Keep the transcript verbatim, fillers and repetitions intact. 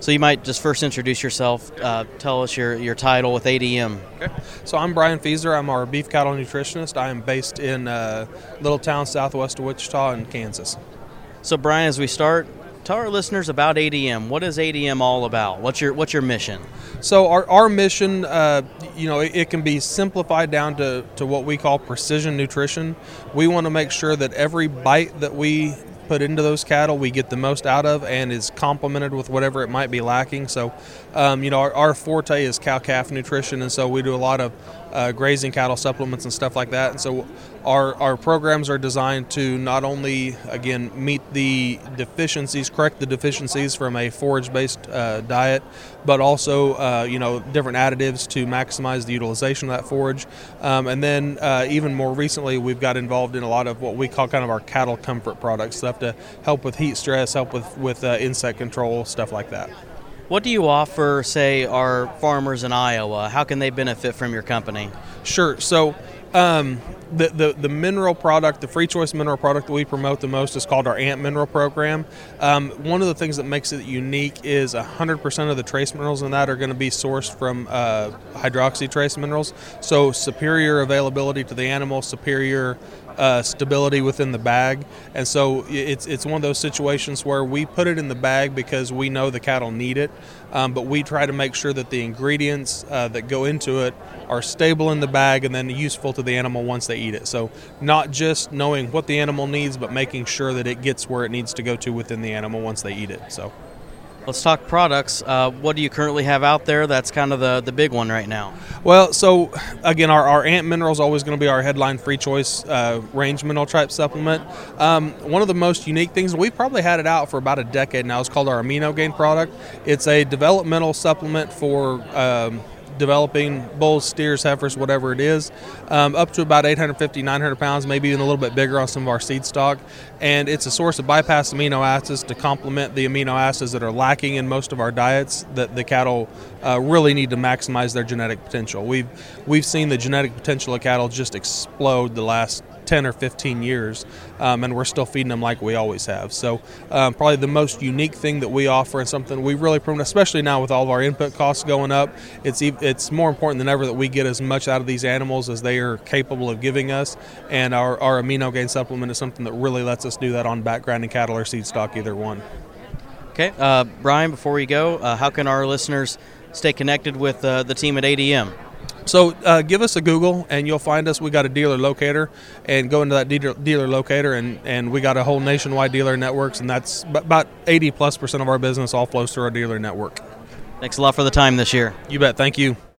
So you might just first introduce yourself, uh, tell us your, your title with A D M. Okay. So I'm Brian Fieser. I'm our beef cattle nutritionist. I am based in uh, Little Town southwest of Wichita in Kansas. So Brian, as we start, tell our listeners about A D M. What is A D M all about? What's your what's your mission? So our, our mission, uh, you know, it, it can be simplified down to, to what we call precision nutrition. We want to make sure that every bite that we put into those cattle we get the most out of and is complemented with whatever it might be lacking. So, um, you know, our, our forte is cow-calf nutrition, and so we do a lot of uh, grazing cattle supplements and stuff like that. And so our, our programs are designed to not only, again, meet the deficiencies, correct the deficiencies from a forage-based uh, diet, but also, uh, you know, different additives to maximize the utilization of that forage. Um, and then uh, even more recently, we've got involved in a lot of what we call kind of our cattle comfort products, stuff to help with heat stress, help with, with uh, insect control, stuff like that. What do you offer, say, our farmers in Iowa? How can they benefit from your company? Sure. So um, the, the the mineral product, the free choice mineral product that we promote the most is called our Ant Mineral Program. Um, one of the things that makes it unique is one hundred percent of the trace minerals in that are going to be sourced from uh, hydroxy trace minerals. So superior availability to the animal, superior Uh, stability within the bag, and so it's it's one of those situations where we put it in the bag because we know the cattle need it, um, but we try to make sure that the ingredients uh, that go into it are stable in the bag and then useful to the animal once they eat it. So not just knowing what the animal needs, but making sure that it gets where it needs to go to within the animal once they eat it. So. Let's talk products. Uh, what do you currently have out there? That's kind of the, the big one right now. Well, so again, our, our Ant Mineral is always going to be our headline free choice uh, range mineral type supplement. Um, one of the most unique things, we've probably had it out for about a decade now, is called our Amino Gain product. It's a developmental supplement for um, developing bulls, steers, heifers, whatever it is, um, up to about eight hundred fifty, nine hundred pounds, maybe even a little bit bigger on some of our seed stock. And it's a source of bypass amino acids to complement the amino acids that are lacking in most of our diets that the cattle uh, really need to maximize their genetic potential. We've we've seen the genetic potential of cattle just explode the last ten or fifteen years, um, and we're still feeding them like we always have. So um, probably the most unique thing that we offer, and something we really promote, especially now with all of our input costs going up, it's it's more important than ever that we get as much out of these animals as they are capable of giving us, and our, our Amino Gain supplement is something that really lets us do that on background in cattle or seed stock, either one. Okay, uh, Brian, before we go, uh, how can our listeners stay connected with uh, the team at A D M? So uh, give us a Google and you'll find us. We got a dealer locator, and go into that dealer, dealer locator, and, and we got a whole nationwide dealer networks, and that's about eighty plus percent of our business all flows through our dealer network. Thanks a lot for the time this year. You bet. Thank you.